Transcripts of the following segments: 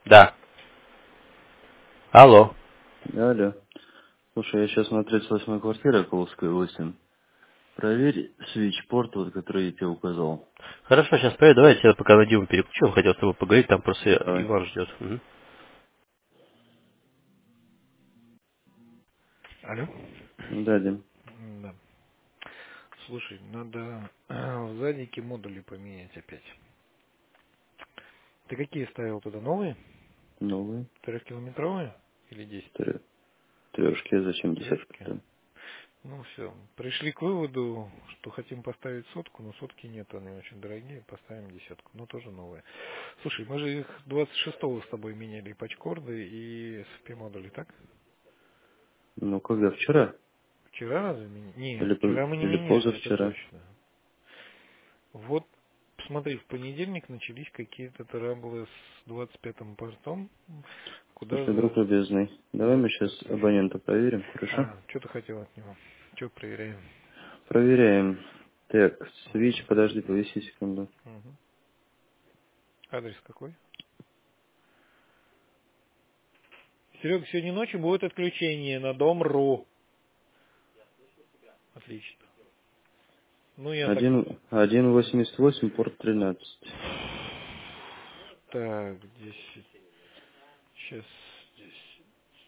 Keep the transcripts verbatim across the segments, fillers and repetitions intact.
Да. Алло. Алло. Слушай, я сейчас на тридцать восьмой квартире, Коловская, восемь. Проверь свич-порт, вот, который я тебе указал. Хорошо, сейчас поеду. Давайте я пока на Диму переключу. Он хотел с тобой поговорить, там просто Давай. Иван ждет. Мгм. Алло? Да, Дим. М, Да. Слушай, надо э, в заднике модули поменять опять. Ты какие ставил туда? Новые? Новые. Трехкилометровые? Или десять? Тре- Трешки, а зачем десятка Трешки? там? Ну все. Пришли к выводу, что хотим поставить сотку, но сотки нет, они очень дорогие, поставим десятку. Но тоже новые. Слушай, мы же их двадцать шестого с тобой меняли, и патчкорды, и эс эф пи-модули, так? Ну, когда? Вчера? Вчера разве меняли? Нет, Или, поз- вчера мы не или меняли, это позавчера? точно. Вот, смотри, в понедельник начались какие-то траблы с двадцать пятым портом, куда Слушай, друг за... любезный, давай мы сейчас записать нужно. абонента проверим, хорошо? А, что ты хотел от него? Что проверяем? Проверяем. Так, свич, подожди, повиси секунду. Угу. Адрес какой? Серега, сегодня ночью будет отключение на дом.ру. Отлично. Ну, я так... Один, один восемьдесят восемь, порт тринадцать. Так, десять. Сейчас здесь.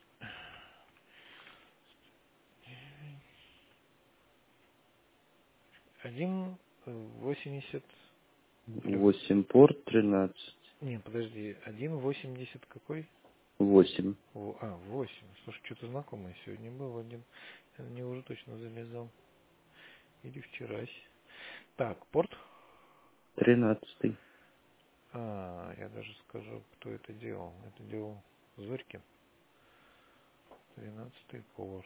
Один восемьдесят плюс... восемь, порт тринадцать. Не, подожди. Один восемьдесят какой? восемь. Во- А, восемь. Слушай, что-то знакомое сегодня был один. Я на него уже точно залезал. Или вчерась. Так, порт. тринадцатый. А, я даже скажу, кто это делал. Это делал Зорькин. Двенадцатый порт.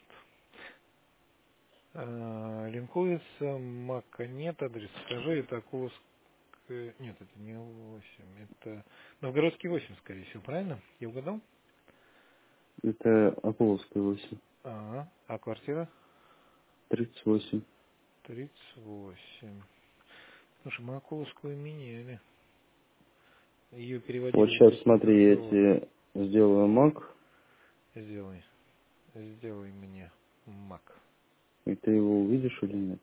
А, линкуется Мака нет, адрес скажи, это Акуловская... Нет, это не восемь, это Новгородский восемь, скорее всего, правильно? Я угадал? Это Аполловская восемь. Ага. А квартира? тридцать восемь. тридцать восемь. Слушай, мы Акуловскую меняли. Ее Вот переводили в сейчас какие-то смотри, я заводы. тебе сделаю мак, Сделай. Сделай мне Мак. и ты его увидишь или нет?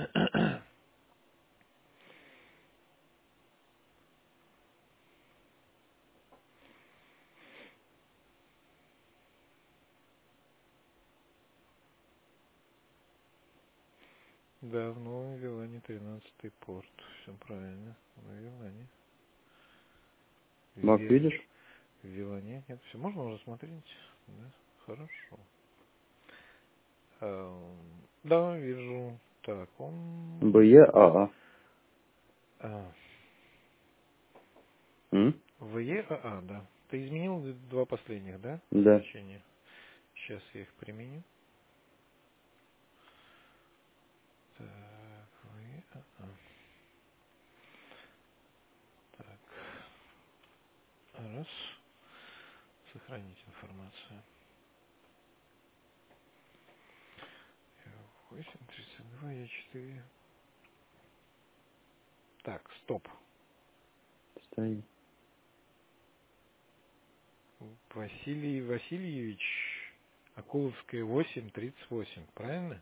Да, в Новом Вилане тринадцатый порт. Все правильно. В Вилане. Мак Ве... видишь? В Вилане. Нет, все можно уже смотреть? Да, хорошо. Эм, да, вижу. Так, он... БЕАА. А, М? ВЕАА, да. Ты изменил два последних, да? Да. Значения. Сейчас я их применю. Так, ВЕАА. Так, раз. Сохранить информацию. восемь, тридцать два, я четыре. Так, стоп. Стоит. Василий Васильевич, Акуловская восемь, тридцать восемь, правильно?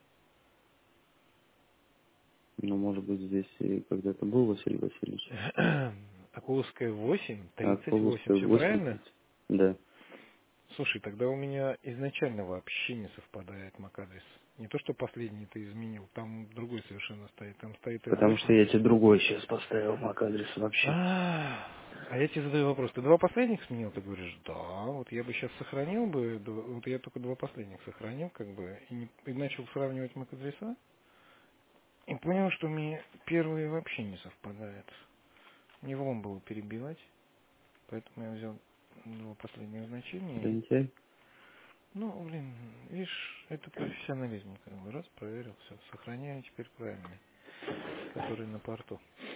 Ну, может быть, здесь и когда-то был Василий Васильевич. Акуловская восемь, А тридцать восемь, Аполловская все восемь правильно? тридцать. Да. Слушай, тогда у меня изначально вообще не совпадает MAC-адрес. Не то, что последний ты изменил, там другой совершенно стоит. Там стоит Потому что СДшный. я тебе другой сейчас поставил мак адрес вообще. А, а я тебе задаю вопрос. Ты два последних сменил? Ты говоришь, да, вот я бы сейчас сохранил бы, дв- вот я только два последних сохранил, как бы, и, не- и начал сравнивать MAC-адреса, и понял, что мне первые вообще не совпадают. Не влом было перебивать, поэтому я взял два последних значения. И, Лентяй. ну, блин, видишь, это профессионализм. Как бы. Раз, проверил, все, сохраняю теперь правильный, который на порту.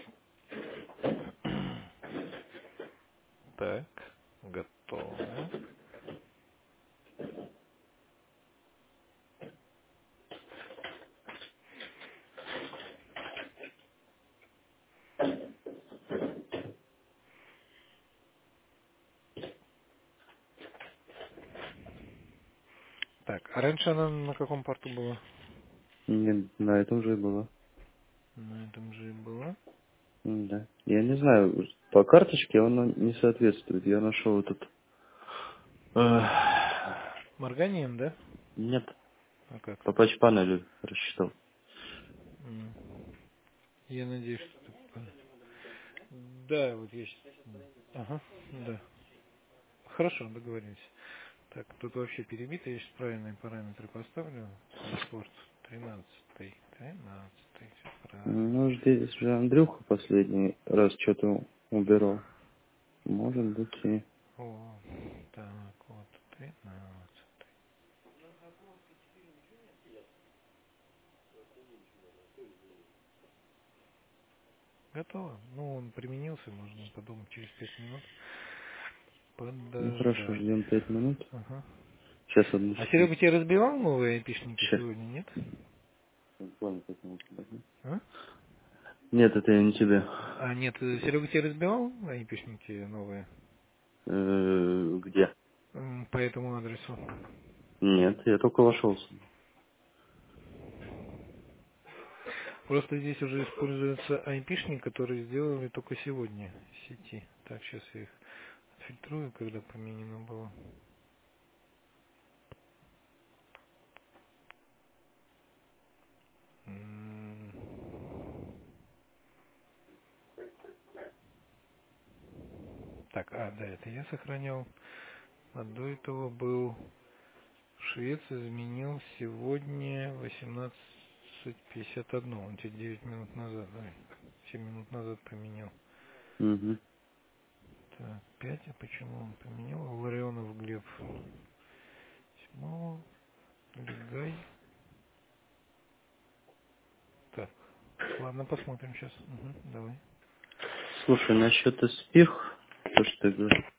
Так, готово. Так, а раньше она на каком порту была? Не, на этом же и было. На этом же и была. М, Да. Я не знаю, по карточке он не соответствует. Я нашел этот... Эх, Морганием, да? Нет, А как? по патч-панелю рассчитал. М. Я надеюсь, что ты понял. Да, вот есть. Ага, да. Хорошо, договорились. Так, тут вообще перебито, я сейчас правильные параметры поставлю. Паспорт тринадцатый, тринадцатый, все правильно. Ну, здесь же Андрюха последний раз что-то убирал. Может быть и... О, так, вот, тринадцатый. Готово. Ну, он применился, можно подумать через пять минут. Ну, хорошо, Подождать. ждем пять минут. Ага. Сейчас, одну А секунду. Серега тебе разбивал новые айпишники Сейчас. сегодня, нет? Ладно, пять минут. А? Нет, это я не тебе. А нет, Серега тебе разбивал айпишники новые? Э, Где? М, По этому адресу. Нет, я только вошел. Просто здесь уже используется айпишник, который сделали только сегодня в сети. Так, сейчас я их фильтрую, когда поменено было. М. Так, а, да, это я сохранял. А до этого был швец, изменил сегодня восемнадцать пятьдесят один. Он тебе девять минут назад, да, семь минут назад поменял. Угу. Так, пять, а почему он поменял? Ларионов Глеб. Седьмого, Легай. Так, ладно, посмотрим сейчас. Угу, давай. Слушай, насчет эспих, то, что ты говоришь,